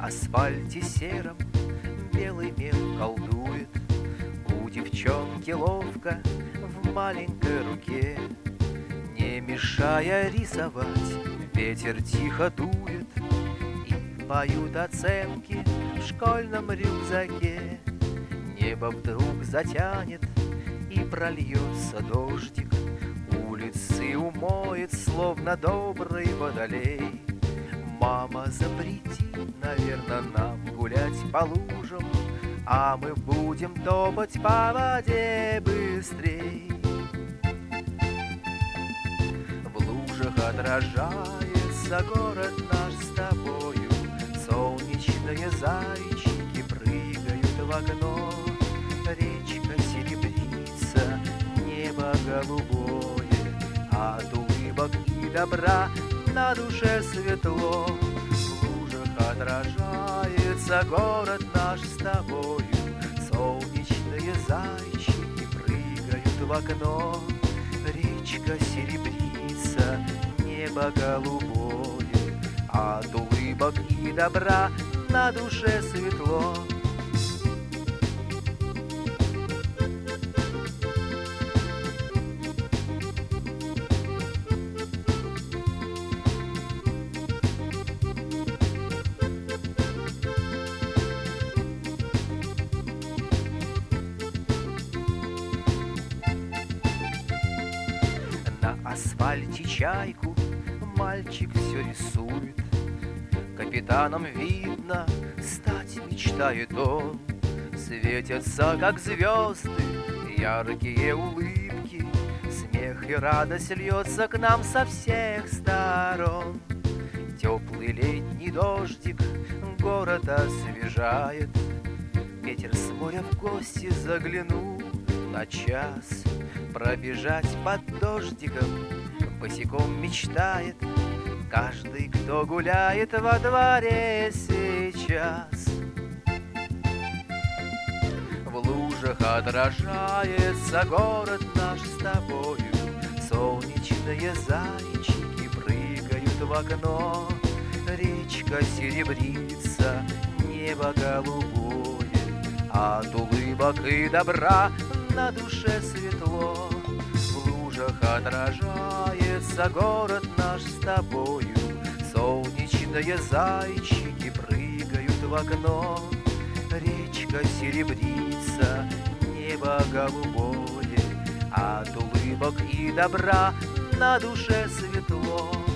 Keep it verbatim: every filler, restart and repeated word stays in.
асфальте сером белый мел колдует. У девчонки ловко в маленькой руке, не мешая рисовать, ветер тихо дует. И поют оценки в школьном рюкзаке. Небо вдруг затянет и прольется дождик, улицы умоет, словно добрый водолей. Мама, запрети, наверное, нам гулять по лужам, а мы будем топать по воде быстрей. В лужах отражается город наш с тобою, солнечные зайчики прыгают в окно. Речка серебрится, небо голубое, от улыбок и добра на душе светло. В лужах отражается город наш с тобою, солнечные зайчики прыгают в окно. Речка серебрится, небо голубое, от улыбок и добра на душе светло. На асфальте чайку мальчик все рисует. Капитаном видно, стать мечтает он. Светятся, как звезды, яркие улыбки, смех и радость льется к нам со всех сторон. Теплый летний дождик город освежает. Ветер с моря в гости заглянул на час. Пробежать под дождиком босиком мечтает каждый, кто гуляет во дворе сейчас. В лужах отражается город наш с тобою, солнечные зайчики прыгают в окно. Речка серебрится, небо голубое, от улыбок и добра на душе светло. В лужах отражается город наш с тобою, солнечные зайчики прыгают в окно. Речка серебрится, небо голубое, от улыбок и добра на душе светло.